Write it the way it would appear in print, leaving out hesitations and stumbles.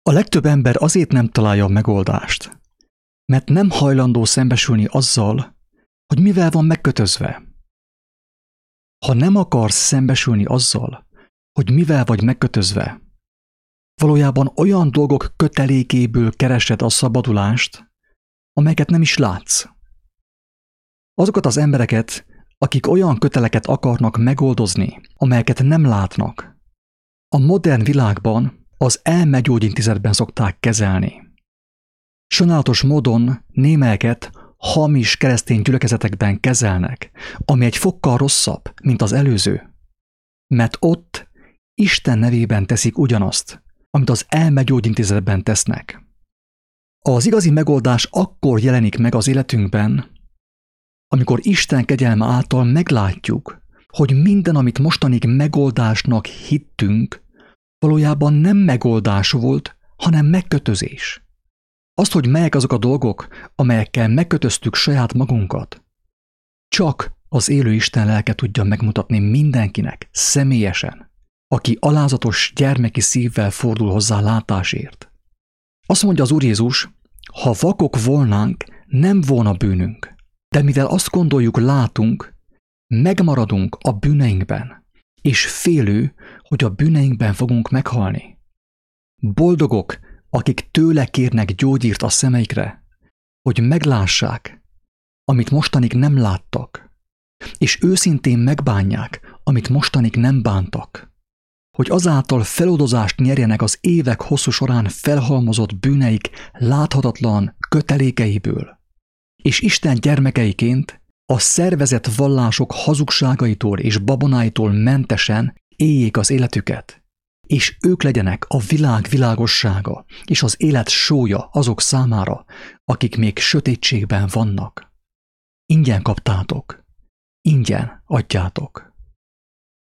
A legtöbb ember azért nem találja a megoldást, mert nem hajlandó szembesülni azzal, hogy mivel van megkötözve. Ha nem akarsz szembesülni azzal, hogy mivel vagy megkötözve, valójában olyan dolgok kötelékéből keresed a szabadulást, amelyeket nem is látsz. Azokat az embereket, akik olyan köteleket akarnak megoldozni, amelyeket nem látnak, a modern világban az elmegyógyintézetben szokták kezelni. Sajnálatos módon némelyeket hamis keresztény gyülekezetekben kezelnek, ami egy fokkal rosszabb, mint az előző. Mert ott Isten nevében teszik ugyanazt, amit az elmegyógyintézetben tesznek. Az igazi megoldás akkor jelenik meg az életünkben, amikor Isten kegyelme által meglátjuk, hogy minden, amit mostanig megoldásnak hittünk, valójában nem megoldás volt, hanem megkötözés. Azt, hogy melyek azok a dolgok, amelyekkel megkötöztük saját magunkat, csak az élő Isten lelke tudja megmutatni mindenkinek, személyesen, aki alázatos gyermeki szívvel fordul hozzá látásért. Azt mondja az Úr Jézus, ha vakok volnánk, nem volna bűnünk, de mivel azt gondoljuk, látunk, megmaradunk a bűneinkben, és félő, hogy a bűneinkben fogunk meghalni. Boldogok, akik tőle kérnek gyógyírt a szemeikre, hogy meglássák, amit mostanig nem láttak, és őszintén megbánják, amit mostanig nem bántak, hogy azáltal feloldozást nyerjenek az évek hosszú során felhalmozott bűneik láthatatlan kötelékeiből, és Isten gyermekeiként a szervezett vallások hazugságaitól és babonáitól mentesen éljék az életüket, és ők legyenek a világ világossága és az élet sója azok számára, akik még sötétségben vannak. Ingyen kaptátok, ingyen adjátok.